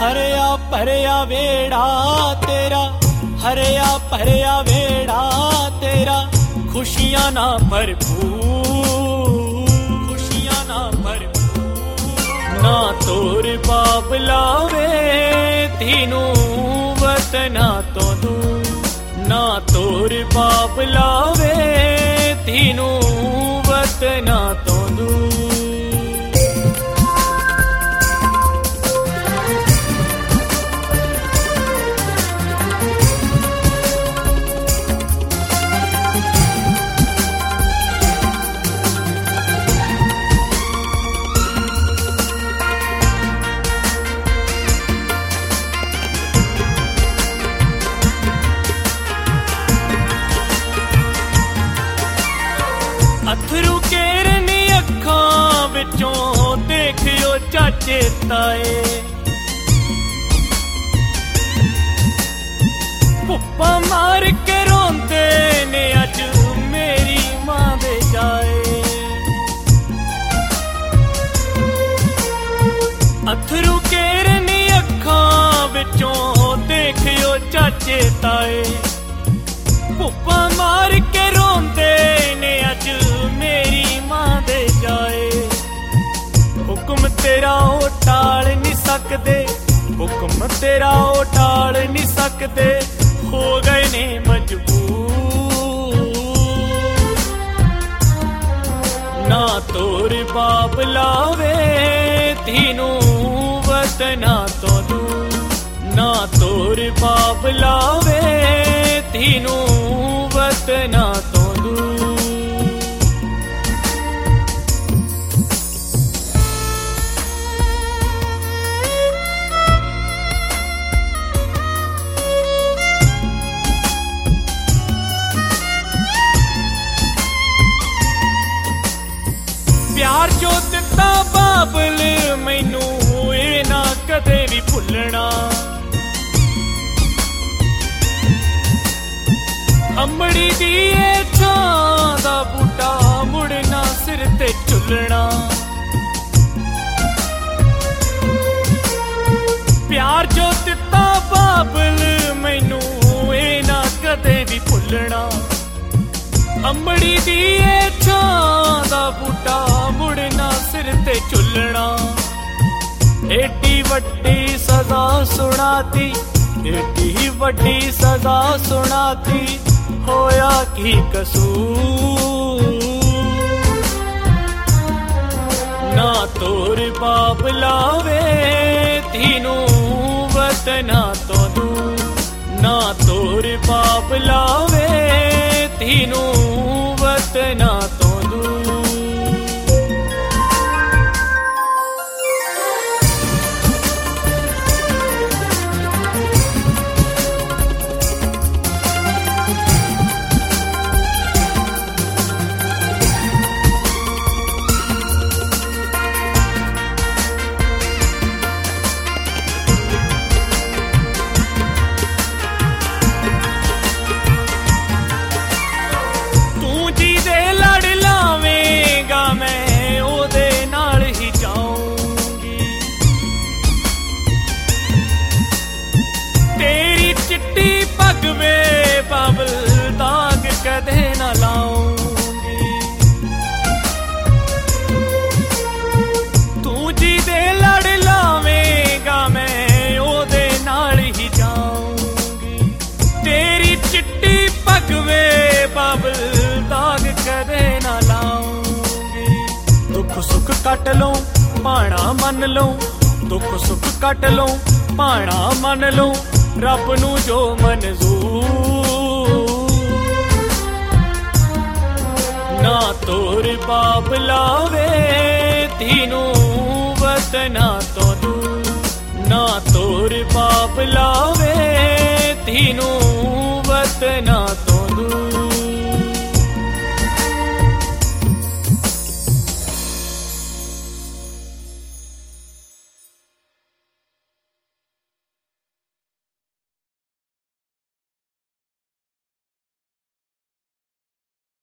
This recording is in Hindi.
हरिया भरिया वेड़ा तेरा, हरिया भरिया वेड़ा तेरा, खुशियां ना भरपूर, खुशियां ना भरपूर। ना तोर बाप लावे तीनों वतना तो दूर, ना तोर बाप लावे तीनों वतना तो दूर। अथरू केरनी अखां विचों देखियो चाचे ताए, पुप्पा मार के रोंदे ने अज मेरी मां दे जाए। अथरू केरनी अखां विचों देखियो चाचे ताए, पुप्पा मार के रोंदे ने अज मेरी मां दे जाए। हुक्म तेरा ओ टाल नहीं सकदे, हुक्म तेरा ओ टाल नहीं सकदे, हो गए ने मजबूर। ना तोर बाप लावे तीनों वतना तो दूर, ना तोर बाप लावे तीनों वतना तो दूर। प्यार जो दिता बाबल मैनू ए ना कदे भी भुलना, अमड़ी दी छां दा बूटा मुड़ना सिर ते झुलना। प्यार जो दिता बाबल मैनू ए ना कदे भी भुलना, अमड़ी दी छां दा बूटा मुड़ना सिर ते झुलना। एडी वड्डी सजा सुनाती, एडी वड्डी सजा सुनाती, होया की कसूर। ना तोर बाप लावे तीनों वतना तो दूर, ना तोर बाप लावे तीनों वतना तो दूर। बाबल दाग कदे न लाऊंगी, तू जी दे लड़ लावेगा मैं ओदे नाल ही जाऊंगी। तेरी चिट्टी पगवे बाबल दाग कदे न लाऊंगी। दुख सुख कट लो पाना मन लो, दुख सुख कट लो पाना मन लो, रब नू जो मंजूर। ना तोर बाप लावे तीनों वतना तो दूर, ना तोर बाप लावे तीनों वतना